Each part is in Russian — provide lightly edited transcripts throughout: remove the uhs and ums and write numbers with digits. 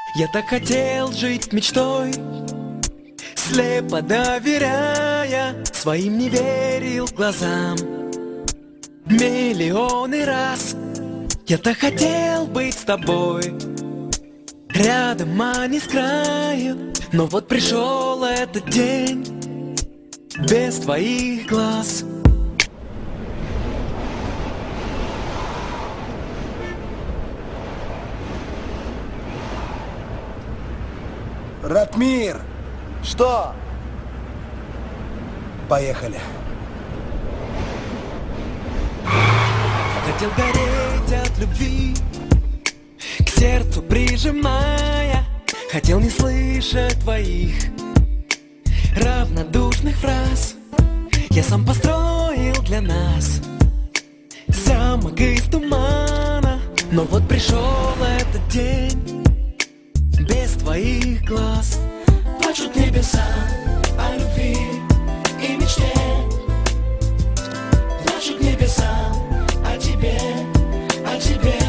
Я так хотел жить мечтой, слепо доверяя, своим не верил глазам. Миллионы раз я так хотел быть с тобой, рядом, а не с краю. Но вот пришел этот день без твоих глаз. Ратмир! Что? Поехали. Хотел гореть от любви, к сердцу прижимая. Хотел не слышать твоих равнодушных фраз. Я сам построил для нас замок из тумана. Но вот пришел этот день без твоих глаз. Плачут небеса о любви и мечте. Плачут небеса о тебе, о тебе.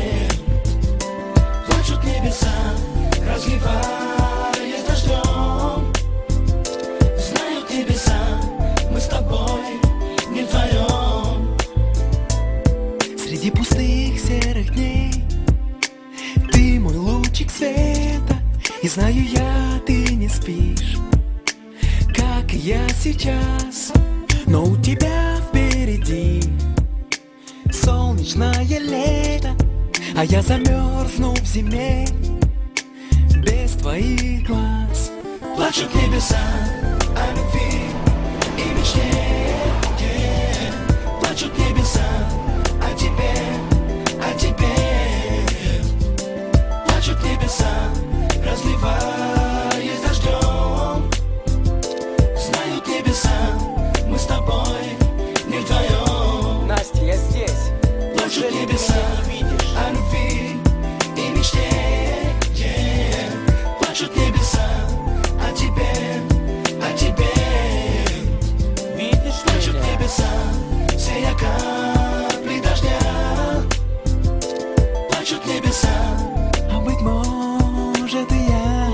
Плачут небеса, разливаясь дождем. Знают небеса, мы с тобой не вдвоем. Среди пустых серых дней ты мой лучик света. И знаю я, ты не спишь, как и я сейчас. Но у тебя впереди солнечное лето, а я замерзну в зиме без твоих глаз. Плачут небеса о любви и мечте. Плачут небеса о тебе, о тебе. Плачут небеса, разливаясь дождем. Знают небеса, мы с тобой не вдвоем. Настя, я здесь. Плачут небеса о любви и мечте. Плачут небеса о тебе, о тебе. Видишь Плачут меня? небеса, сея капли дождя. Плачут небеса, а быть может и я.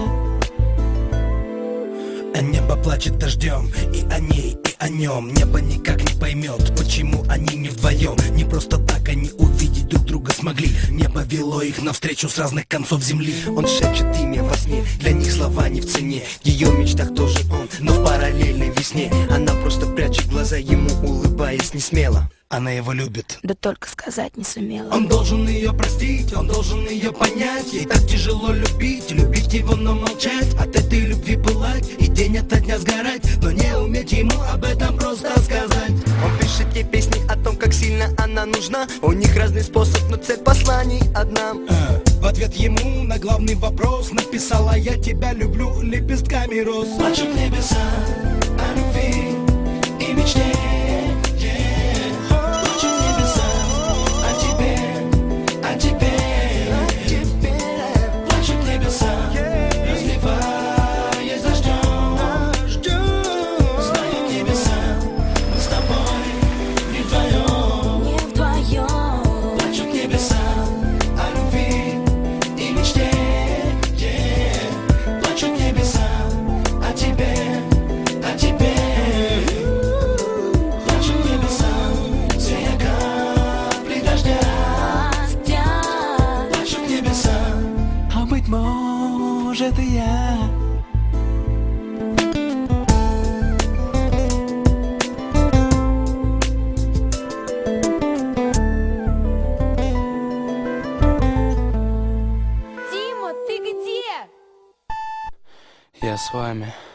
А небо плачет дождем и о ней, и о нем. Небо никак не поймет, почему они не вдвоем. Не просто так они увидеть друг друга смогли. Небо вело их навстречу с разных концов земли. Он шепчет имя во сне, для них слова не в цене. В ее мечтах тоже он, но в параллельной весне. Она просто прячет глаза, ему улыбаясь не смело. Она его любит, да только сказать не сумела. он должен ее простить, он должен ее понять. Ей так тяжело любить, любить его, но молчать. От этой любви пылать и день ото дня сгорать, но не уметь ему об этом просто сказать. Он пишет ей песни о том, как сильно она нужна. У них разный способ, но цель посланий одна. В ответ ему на главный вопрос написала: я тебя люблю лепестками роз. Плачут небеса о любви и мечте. Плачут небеса о тебе, о тебе. Плачут небеса, разливаясь дождем. Знают небеса, мы с тобой не вдвоем. Не вдвоем. Плачут небеса о любви и мечте. Плачут небеса о тебе, о тебе. Плачут небеса, сея капли дождя. Плачут небеса, а быть может и я. Дима, ты где? Я с вами.